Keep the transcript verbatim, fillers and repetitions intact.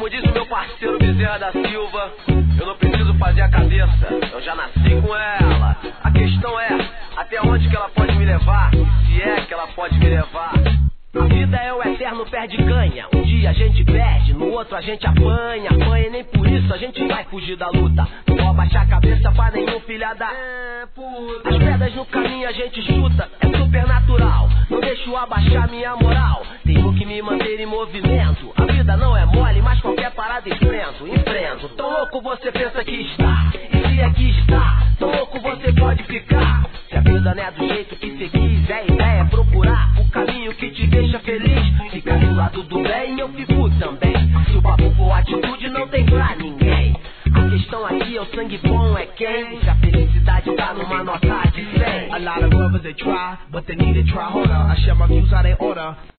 Como diz o meu parceiro Bezerra da Silva, eu não preciso fazer a cabeça, eu já nasci com ela. A questão é, até onde que ela pode me levar, e se é que ela pode me levar. A vida é o eterno perde-ganha. Um dia a gente perde, no outro a gente apanha. Apanha e nem por isso a gente vai fugir da luta. Não vou abaixar a cabeça pra nenhum filha da puta. As pedras no caminho a gente chuta, é super natural. Não deixo abaixar minha moral, tenho que me manter em movimento. A vida não é mole, mas qualquer parada enfrento. Enfrento, tão louco você pensa que está, e se é que está, tão louco você pode ficar. Se a vida não é do jeito que você quis, é ideia, é procurar o caminho que te deixa feliz. Ficar do lado do bem, eu fico também. Se o papo for atitude, não tem pra ninguém. A questão aqui é o sangue bom, é quem? Se a felicidade tá numa nota de cem. A lot of brothers they try, but they need to try harder. I share my views how they order.